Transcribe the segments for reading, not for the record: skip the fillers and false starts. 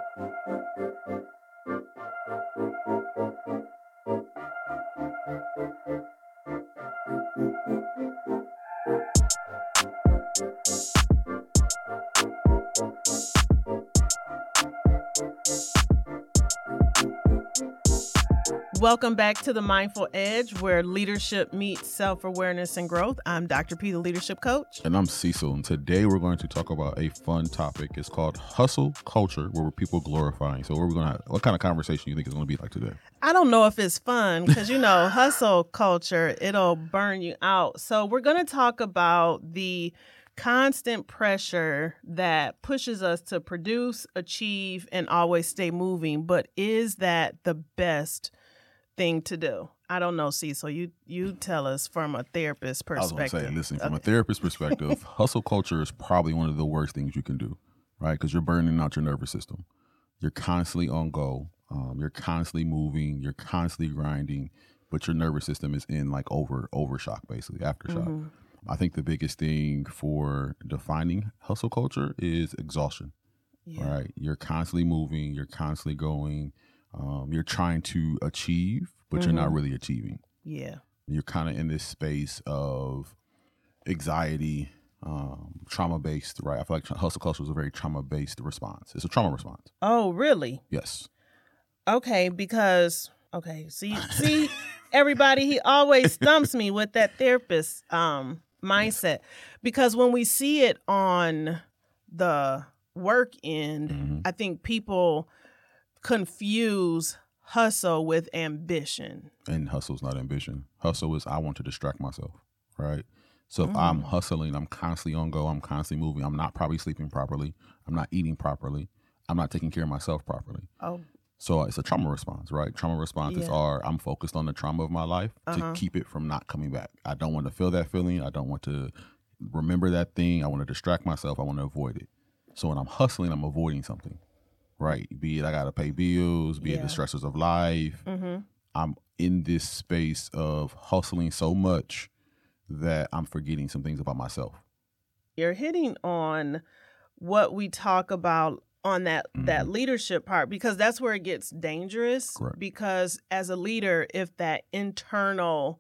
Welcome back to the Mindful Edge, where leadership meets self-awareness and growth. I'm Dr. P, the leadership coach. And I'm Cecil. And today we're going to talk about a fun topic. It's called hustle culture, where we're people glorifying. So what kind of conversation you think is going to be like today? I don't know if it's fun because, hustle culture, it'll burn you out. So we're going to talk about the constant pressure that pushes us to produce, achieve, and always stay moving. But is that the best thing to do? I don't know, Cecil. You tell us from a therapist perspective. I was going to say, listen, from a therapist perspective, hustle culture is probably one of the worst things you can do, right? Because you're burning out your nervous system. You're constantly on go. You're constantly moving. You're constantly grinding, but your nervous system is in like overshock, basically, aftershock. Mm-hmm. I think the biggest thing for defining hustle culture is exhaustion, right? You're constantly moving. You're constantly going. You're trying to achieve, but you're not really achieving. Yeah. You're kind of in this space of anxiety, trauma-based, right? I feel like hustle culture is a very trauma-based response. It's a trauma response. Oh, really? Yes. Okay, see, everybody, he always stumps me with that therapist mindset. Because when we see it on the work end, I think people confuse hustle with ambition. And hustle's not ambition. Hustle is I want to distract myself, right? So if I'm hustling, I'm constantly on go, I'm constantly moving, I'm not probably sleeping properly, I'm not eating properly, I'm not taking care of myself properly. Oh. So it's a trauma response, right? Trauma responses are I'm focused on the trauma of my life to keep it from not coming back. I don't want to feel that feeling. I don't want to remember that thing. I want to distract myself. I want to avoid it. So when I'm hustling, I'm avoiding something. Right. Be it I got to pay bills, be it the stressors of life. I'm in this space of hustling so much that I'm forgetting some things about myself. You're hitting on what we talk about on that leadership part, because that's where it gets dangerous. Correct. Because as a leader, if that internal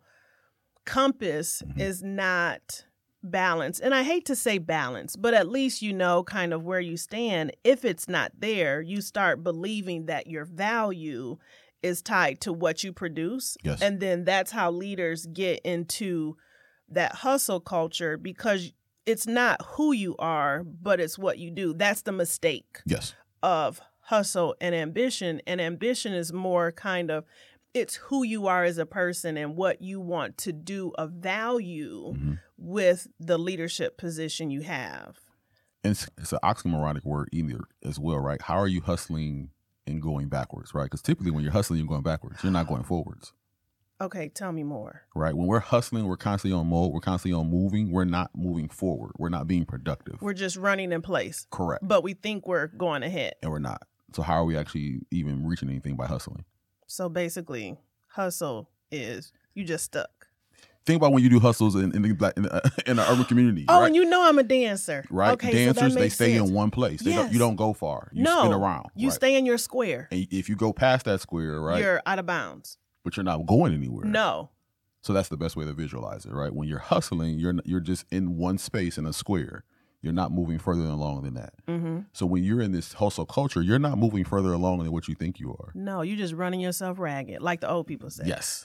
compass is not balance. And I hate to say balance, but at least you know kind of where you stand. If it's not there, you start believing that your value is tied to what you produce. Yes. And then that's how leaders get into that hustle culture, because it's not who you are, but it's what you do. That's the mistake of hustle and ambition. And ambition is more kind of, it's who you are as a person and what you want to do of value with the leadership position you have. And it's an oxymoronic word either as well, right? How are you hustling and going backwards, right? Because typically when you're hustling, you're going backwards. You're not going forwards. Okay, tell me more. Right. When we're hustling, we're constantly on mode. We're constantly on moving. We're not moving forward. We're not being productive. We're just running in place. Correct. But we think we're going ahead. And we're not. So how are we actually even reaching anything by hustling? So basically, hustle is you just stuck. Think about when you do hustles in the urban community. Oh, right? And you know I'm a dancer. Right. Okay, Dancers, so they stay in one place. You don't go far. You spin around. You stay in your square. And if you go past that square, right, you're out of bounds. But you're not going anywhere. No. So that's the best way to visualize it, right? When you're hustling, you're just in one space in a square. You're not moving further along than that. So when you're in this hustle culture, you're not moving further along than what you think you are. No, you're just running yourself ragged, like the old people say. Yes.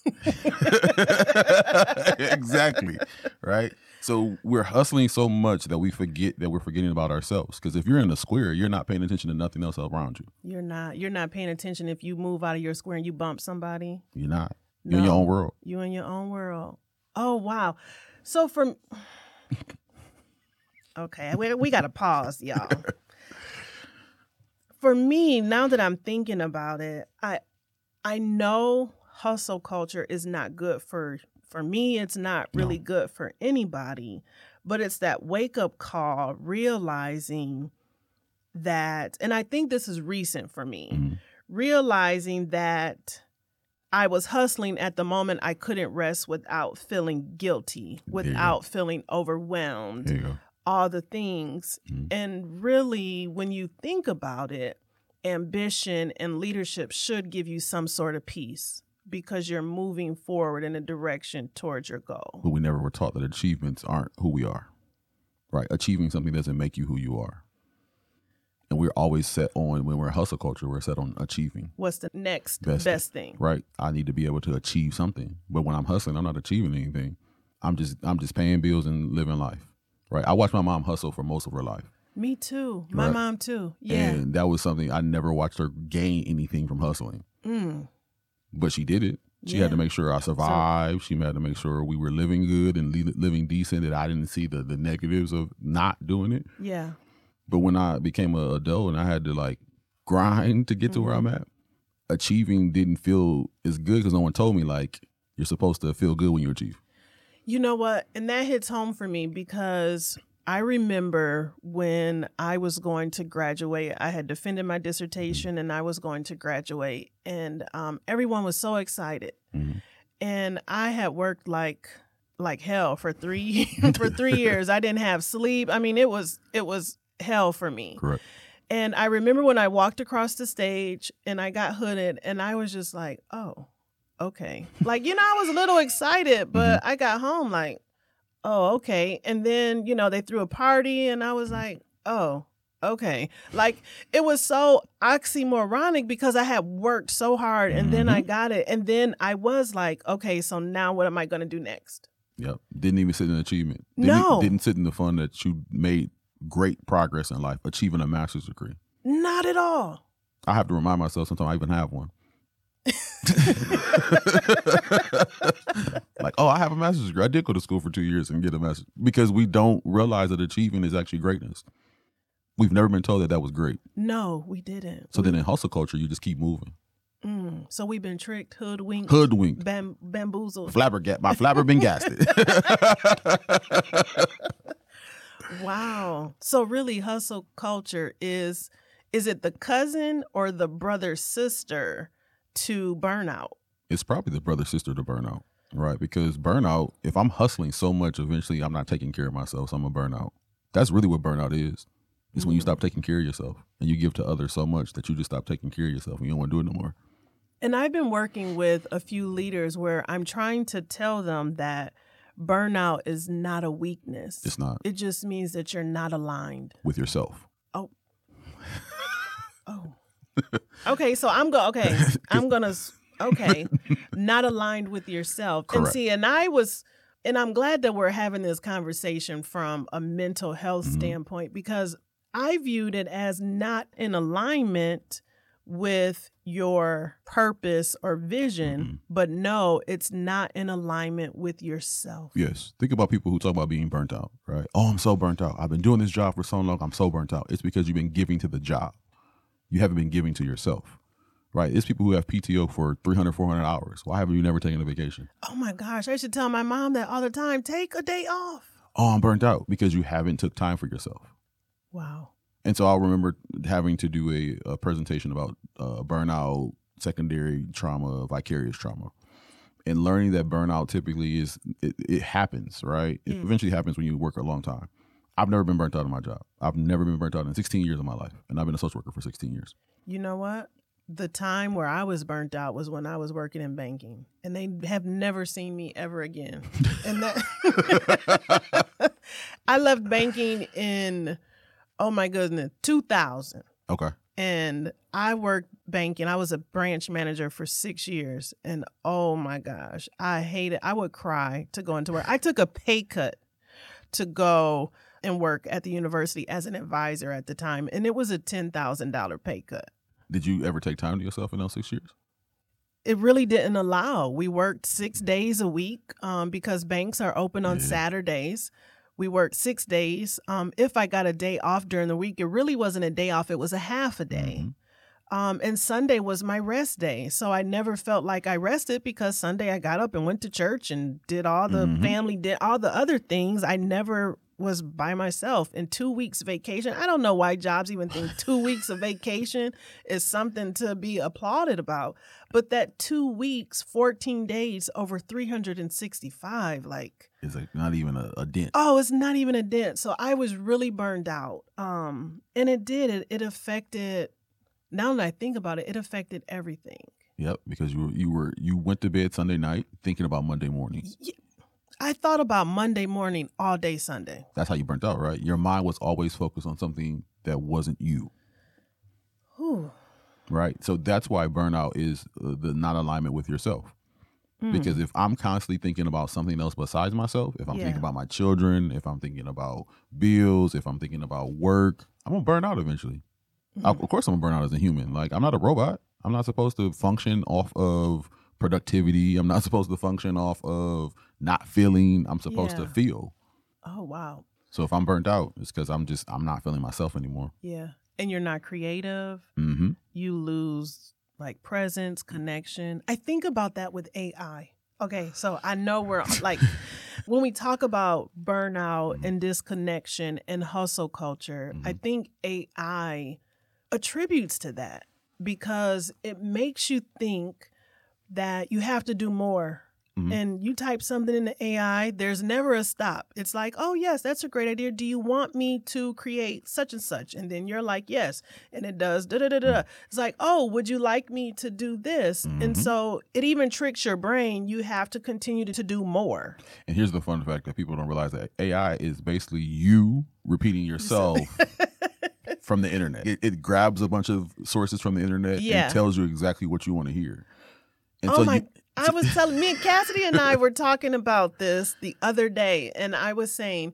Exactly. Right. So we're hustling so much that we forget that we're forgetting about ourselves. Because if you're in a square, you're not paying attention to nothing else around you. You're not paying attention if you move out of your square and you bump somebody. You're not. You're in your own world. You're in your own world. Oh, wow. So okay, we got to pause, y'all. For me, now that I'm thinking about it, I know hustle culture is not good for me. It's not really good for anybody, but it's that wake up call, realizing that, and I think this is recent for me, realizing that I was hustling at the moment I couldn't rest without feeling guilty, without feeling overwhelmed, all the things. And really, when you think about it, ambition and leadership should give you some sort of peace because you're moving forward in a direction towards your goal. But we never were taught that achievements aren't who we are, right? Achieving something doesn't make you who you are. And we're always set on, when we're a hustle culture, we're set on achieving. What's the next best thing? Right. I need to be able to achieve something. But when I'm hustling, I'm not achieving anything. I'm just paying bills and living life. Right. I watched my mom hustle for most of her life. Me too. My mom too. Yeah. And that was something I never watched her gain anything from hustling. But she did it. She had to make sure I survived. She had to make sure we were living good and living decent, that I didn't see the negatives of not doing it. Yeah. But when I became an adult and I had to like grind to get to where I'm at, achieving didn't feel as good because no one told me like you're supposed to feel good when you achieve. You know what? And that hits home for me because I remember when I was going to graduate, I had defended my dissertation and I was going to graduate, and everyone was so excited. And I had worked like hell for 3 years. I didn't have sleep. I mean, it was hell for me. Correct. And I remember when I walked across the stage and I got hooded and I was just like, oh, okay. Like, you know, I was a little excited, but I got home like, oh, okay. And then, you know, they threw a party and I was like, oh, okay. Like, it was so oxymoronic because I had worked so hard and then I got it. And then I was like, okay, so now what am I going to do next? Yep. Didn't even sit in achievement. Didn't sit in the fun that you made great progress in life, achieving a master's degree. Not at all. I have to remind myself sometimes I even have one. Like, oh, I have a master's degree. I did go to school for 2 years and get a master's, because we don't realize that achieving is actually greatness. We've never been told that that was great. No, we didn't. So then in hustle culture, you just keep moving. So we've been tricked, hoodwinked, bamboozled. My flabber been gasted. Wow. So really, hustle culture is it the cousin or the brother sister to burnout? It's probably the brother sister to burnout, right? Because burnout, if I'm hustling so much, eventually I'm not taking care of myself, so I'm a burnout. That's really what burnout is. It's when you stop taking care of yourself and you give to others so much that you just stop taking care of yourself and you don't want to do it no more. And I've been working with a few leaders where I'm trying to tell them that burnout is not a weakness. It's not. It just means that you're not aligned with yourself. Oh. Okay, so I'm going to not aligned with yourself. Correct. And see, and I'm glad that we're having this conversation from a mental health standpoint, because I viewed it as not in alignment with your purpose or vision, but no, it's not in alignment with yourself. Yes. Think about people who talk about being burnt out, right? Oh, I'm so burnt out. I've been doing this job for so long. I'm so burnt out. It's because you've been giving to the job. You haven't been giving to yourself, right? It's people who have PTO for 300, 400 hours. Why haven't you never taken a vacation? Oh my gosh, I should tell my mom that all the time. Take a day off. Oh, I'm burnt out because you haven't took time for yourself. Wow. And so I'll remember having to do a presentation about burnout, secondary trauma, vicarious trauma, and learning that burnout typically it happens, right? It eventually happens when you work a long time. I've never been burnt out in my job. I've never been burnt out in 16 years of my life, and I've been a social worker for 16 years. You know what? The time where I was burnt out was when I was working in banking, and they have never seen me ever again. And that I left banking in, oh my goodness, 2000. Okay. And I worked banking. I was a branch manager for 6 years, and oh my gosh, I hated. I would cry to go into work. I took a pay cut to go and work at the university as an advisor at the time, and it was a $10,000 pay cut. Did you ever take time to yourself in those 6 years? It really didn't allow. We worked 6 days a week because banks are open on Saturdays. We worked 6 days. If I got a day off during the week, it really wasn't a day off. It was a half a day. And Sunday was my rest day. So I never felt like I rested because Sunday I got up and went to church and did all the family, did all the other things. I never was by myself. In 2 weeks vacation, I don't know why jobs even think 2 weeks of vacation is something to be applauded about. But that 2 weeks, 14 days over 365, like, it's like not even a dent. Oh, it's not even a dent. So I was really burned out. And it affected now that I think about it, it affected everything. Yep, because you went to bed Sunday night thinking about Monday morning. Yeah. I thought about Monday morning all day Sunday. That's how you burnt out, right? Your mind was always focused on something that wasn't you. Whew. Right? So that's why burnout is the not alignment with yourself. Because if I'm constantly thinking about something else besides myself, if I'm thinking about my children, if I'm thinking about bills, if I'm thinking about work, I'm going to burn out eventually. Of course, I'm going to burn out as a human. Like, I'm not a robot. I'm not supposed to function off of productivity. I'm not supposed to function off of not feeling. I'm supposed to feel. Oh, wow. So if I'm burnt out, it's because I'm not feeling myself anymore. Yeah. And you're not creative. You lose like presence, connection. I think about that with AI. Okay, so I know we're like, when we talk about burnout and disconnection and hustle culture, I think AI attributes to that because it makes you think that you have to do more. And you type something in the AI, there's never a stop. It's like, oh, yes, that's a great idea. Do you want me to create such and such? And then you're like, yes. And it does da-da-da-da. It's like, oh, would you like me to do this? And so it even tricks your brain. You have to continue to do more. And here's the fun fact that people don't realize that AI is basically you repeating yourself from the internet. It grabs a bunch of sources from the internet and tells you exactly what you want to hear. And I was telling, me and Cassidy and I were talking about this the other day, and I was saying,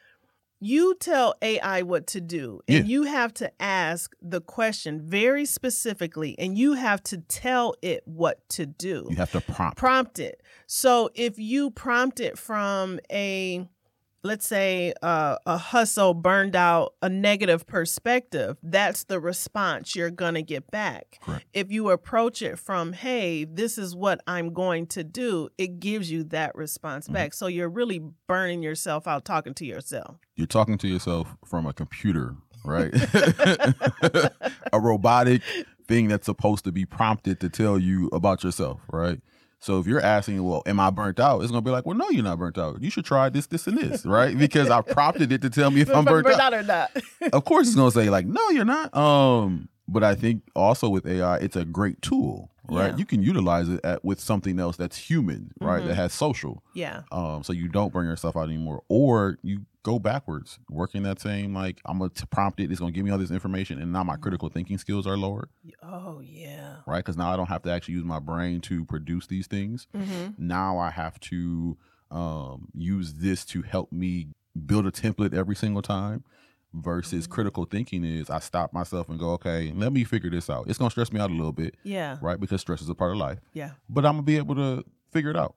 you tell AI what to do, and you have to ask the question very specifically, and you have to tell it what to do. You have to prompt it. So if you prompt it from let's say a hustle, burned out, a negative perspective, that's the response you're going to get back. Correct. If you approach it from, hey, this is what I'm going to do, it gives you that response back. So you're really burning yourself out talking to yourself. You're talking to yourself from a computer, right? A robotic thing that's supposed to be prompted to tell you about yourself, right? So if you're asking, well, am I burnt out? It's going to be like, well, no, you're not burnt out. You should try this, this, and this, right? Because I prompted it to tell me if I'm burnt out or not. Of course it's going to say like, no, you're not. But I think also with AI, it's a great tool, right? You can utilize it with something else that's human, right? That has social. Yeah. So you don't burn yourself out anymore, or you go backwards, working that same, like, I'm going to prompt it. It's going to give me all this information. And now my critical thinking skills are lowered. Oh, yeah. Right. Because now I don't have to actually use my brain to produce these things. Now I have to use this to help me build a template every single time. Versus critical thinking is I stop myself and go, okay, let me figure this out. It's going to stress me out a little bit. Yeah. Right. Because stress is a part of life. Yeah. But I'm going to be able to figure it out.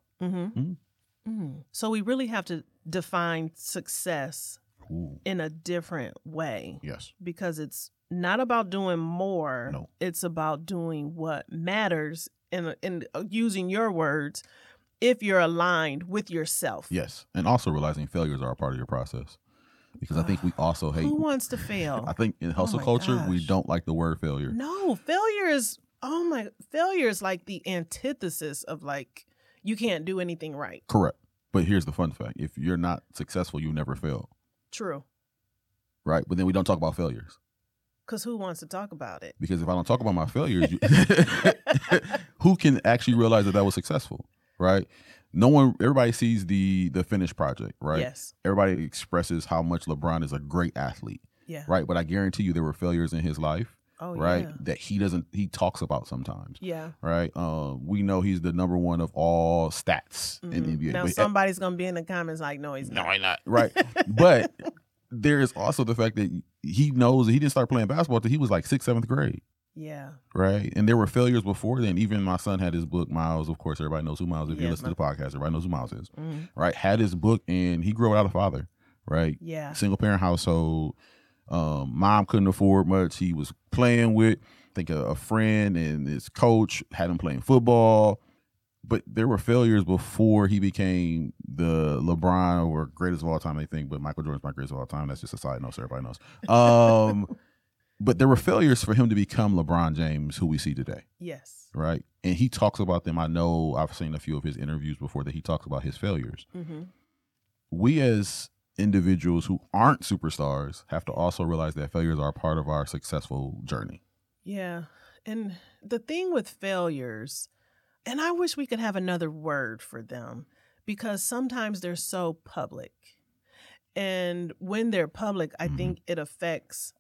So we really have to define success in a different way. Yes. Because it's not about doing more. No. It's about doing what matters in using your words if you're aligned with yourself. Yes. And also realizing failures are a part of your process. Because I think we also hate. Who wants to fail? I think in hustle culture, we don't like the word failure. No, failure is like the antithesis of like, you can't do anything right. Correct. But here's the fun fact. If you're not successful, you never fail. True. Right? But then we don't talk about failures. Because who wants to talk about it? Because if I don't talk about my failures, who can actually realize that was successful? Right? Everybody sees the finished project, right? Yes. Everybody expresses how much LeBron is a great athlete. Yeah. Right? But I guarantee you there were failures in his life. Oh, right? Yeah. That he talks about sometimes. Yeah. Right? We know he's the number one of all stats in the NBA. Now somebody's going to be in the comments like, no, he's not. No, he's not. Right. But there is also the fact that he knows that he didn't start playing basketball until he was like 6th, 7th grade. Yeah. Right. And there were failures before then. Even my son had his book, Miles. Of course, everybody knows who Miles is. If you listen to the podcast, everybody knows who Miles is. Right. Had his book and he grew without a father. Right. Yeah. Single parent household. Mom couldn't afford much. He was playing with, I think, a friend, and his coach had him playing football. But there were failures before he became the LeBron or greatest of all time, they think. But Michael Jordan's my greatest of all time. That's just a side note so everybody knows. But there were failures for him to become LeBron James, who we see today. Yes. Right? And he talks about them. I know I've seen a few of his interviews before that he talks about his failures. We as individuals who aren't superstars have to also realize that failures are a part of our successful journey. Yeah. And the thing with failures, and I wish we could have another word for them because sometimes they're so public. And when they're public, I think it affects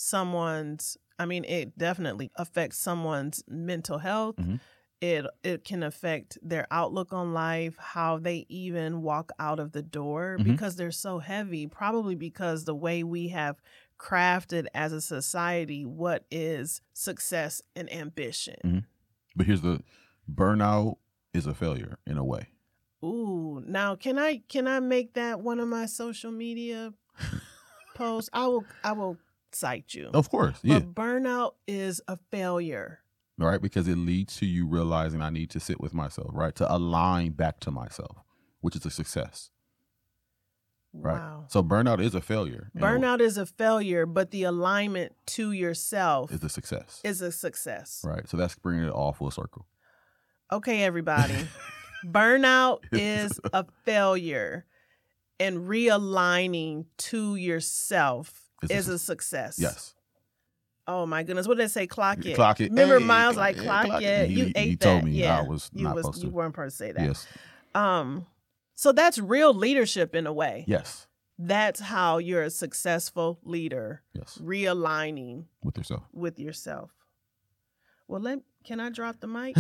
it definitely affects someone's mental health. It can affect their outlook on life, how they even walk out of the door because they're so heavy, probably because the way we have crafted as a society what is success and ambition. But here's the burnout is a failure in a way. Ooh, now can I make that one of my social media posts? I will cite you. Of course, yeah. But burnout is a failure. Right, because it leads to you realizing I need to sit with myself, right? To align back to myself, which is a success. Right. Wow. So burnout is a failure. Burnout is a failure, but the alignment to yourself is a success. Right. So that's bringing it all full circle. Okay, everybody. Burnout is a failure, and realigning to yourself is a success. Yes. Oh my goodness! What did they say? Clock it. Clock it. Remember, hey, Miles clock it. You ate he that. told me yeah. I was not supposed to. You weren't supposed to say that. Yes. So that's real leadership in a way. Yes. That's how you're a successful leader. Yes. Realigning with yourself. Well, can I drop the mic?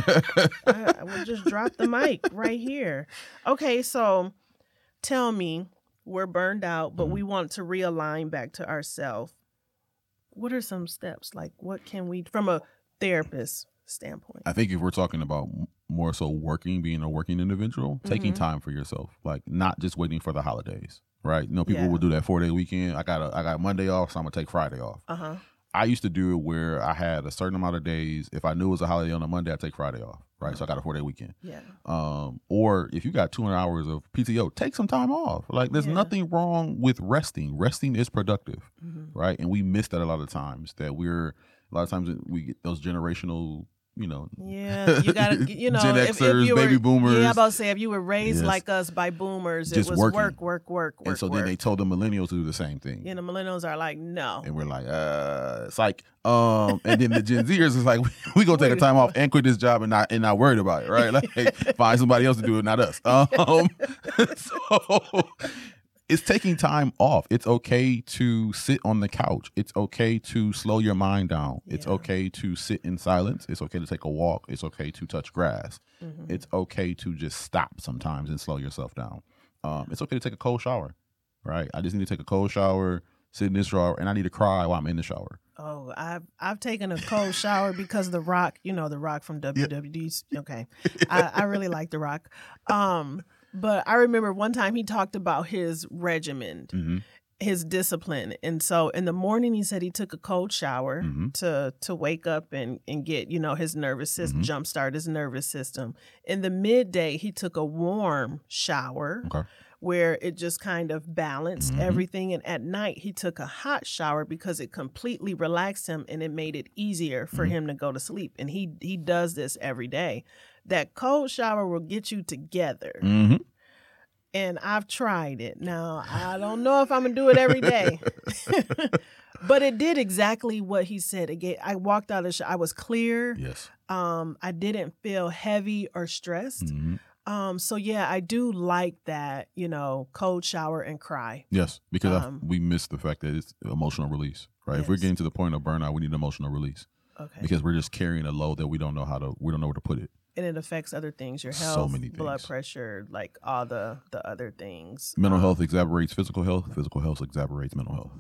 I will just drop the mic right here. Okay, so tell me, we're burned out, but we want to realign back to ourselves. What are some steps? Like, what can we, from a therapist standpoint? I think if we're talking about more so being a working individual, taking time for yourself, like not just waiting for the holidays, right? You know, people will do that 4-day weekend. I got Monday off, so I'm gonna take Friday off. I used to do it where I had a certain amount of days. If I knew it was a holiday on a Monday, I'd take Friday off, right? So I got a 4-day weekend. Yeah. Or if you got 200 hours of PTO, take some time off. Like there's nothing wrong with resting. Resting is productive, right? And we miss that a lot of times. We get those generational, you know. Yeah, you got to, you know, Gen Xers, baby boomers. Yeah, I'm about to say, if you were raised like us by boomers, just it was work. And so then they told the millennials to do the same thing. You know, millennials are like, no. And we're like, it's like, and then the Gen Zers is like, we gonna take a time off and quit this job and not worried about it, right? Like, hey, find somebody else to do it, not us. So it's taking time off. It's okay to sit on the couch. It's okay to slow your mind down. Yeah. It's okay to sit in silence. It's okay to take a walk. It's okay to touch grass. It's okay to just stop sometimes and slow yourself down. It's okay to take a cold shower, right? I just need to take a cold shower, sit in this shower, and I need to cry while I'm in the shower. Oh, I've taken a cold shower because The Rock, you know, The Rock from WWE. Okay. I really like The Rock. But I remember one time he talked about his regimen, his discipline. And so in the morning, he said he took a cold shower to wake up and get, you know, his nervous system, jumpstart his nervous system. In the midday, he took a warm shower where it just kind of balanced everything. And at night, he took a hot shower because it completely relaxed him and it made it easier for him to go to sleep. And he does this every day. That cold shower will get you together. And I've tried it. Now, I don't know if I'm going to do it every day. But it did exactly what he said. I walked out of the shower. I was clear. Yes. I didn't feel heavy or stressed. So, yeah, I do like that, you know, cold shower and cry. Yes, because we miss the fact that it's emotional release, right? Yes. If we're getting to the point of burnout, we need emotional release. Okay. Because we're just carrying a load that we don't know where to put it. And it affects other things, your health, so many things. Blood pressure, like all the other things. Mental health exacerbates physical health. Physical health exacerbates mental health.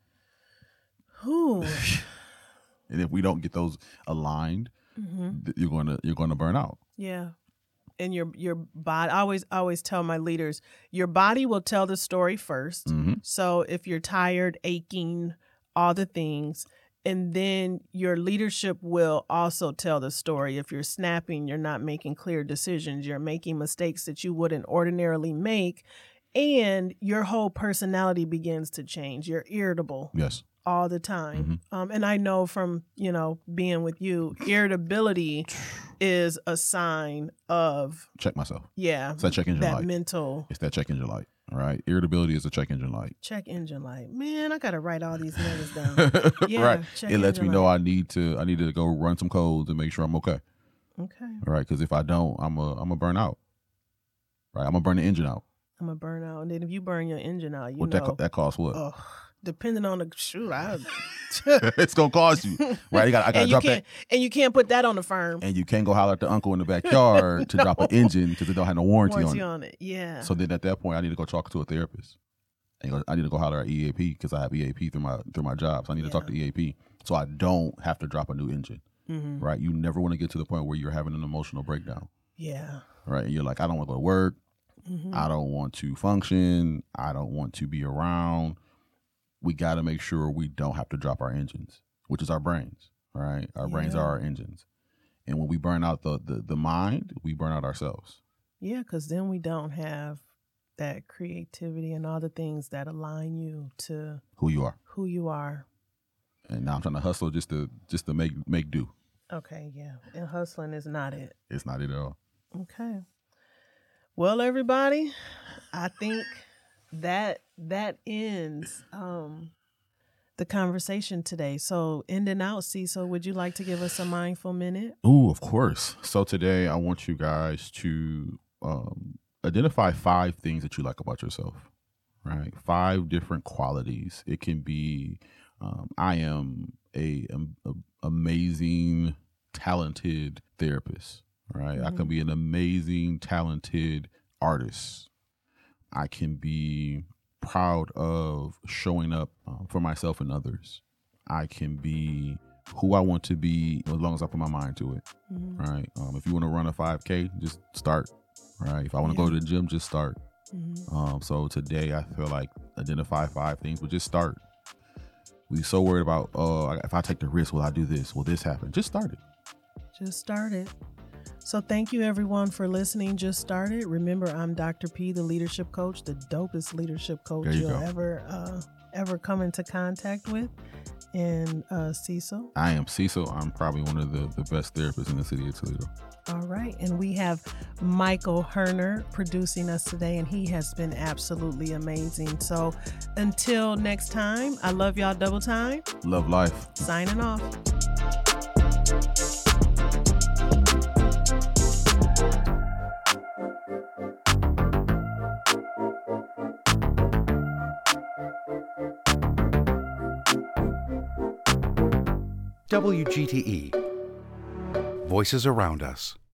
Ooh. And if we don't get those aligned, you're going to burn out. Yeah. And your body, I always tell my leaders, your body will tell the story first. So if you're tired, aching, all the things, and then your leadership will also tell the story. If you're snapping, you're not making clear decisions, you're making mistakes that you wouldn't ordinarily make, and your whole personality begins to change. You're irritable. Yes. All the time. And I know from, you know, being with you, irritability is a sign of... Check myself. Yeah. It's that check engine light. Mental... It's that check engine light. All right. Irritability is a check engine light. Check engine light. Man, I gotta write all these nuggets down. Yeah, right. check It lets me engine know light. I need to go run some codes and make sure I'm okay. Okay. All right. Because if I don't, I'm a burn out. Right. I'm gonna burn the engine out. I'm gonna burn out, and then if you burn your engine out, you What know that costs what? depending on the shoot, It's gonna cost you. Right. I gotta drop that. And you can't put that on the firm. And you can't go holler at the uncle in the backyard to drop an engine because it don't have no warranty on it. Yeah. So then at that point, I need to go talk to a therapist. And I need to go holler at EAP because I have EAP through my job. So I need to talk to EAP so I don't have to drop a new engine. Mm-hmm. Right? You never want to get to the point where you're having an emotional breakdown. Yeah. Right? And you're like, I don't want to go to work. Mm-hmm. I don't want to function. I don't want to be around. We got to make sure we don't have to drop our engines, which is our brains. Right? Our brains are our engines. And when we burn out the mind, we burn out ourselves. Yeah, because then we don't have that creativity and all the things that align you to who you are. And now I'm trying to hustle just to make do. Okay, yeah. And hustling is not it. It's not it at all. Okay. Well, everybody, I think that ends the conversation today. So, ending out, Cecil, would you like to give us a mindful minute? Ooh, of course. So today I want you guys to identify 5 things that you like about yourself, right? 5 different qualities. It can be, I am a amazing, talented therapist, right? I can be an amazing, talented artist. I can be proud of showing up for myself and others. I can be who I want to be as long as I put my mind to it, right? If you want to run a 5K, just start, right? If I want to go to the gym, just start. So today I feel like identify 5 things, but just start. We so worried about, if I take the risk, will I do this? Will this happen? Just start it. Just start it. So thank you everyone for listening. Just Start It. Remember, I'm Dr. P, the leadership coach, the dopest leadership coach you'll ever come into contact with. And Cecil. I am Cecil. I'm probably one of the best therapists in the city of Toledo. All right. And we have Michael Herner producing us today, and he has been absolutely amazing. So until next time, I love y'all double time. Love life. Signing off. WGTE. Voices around us.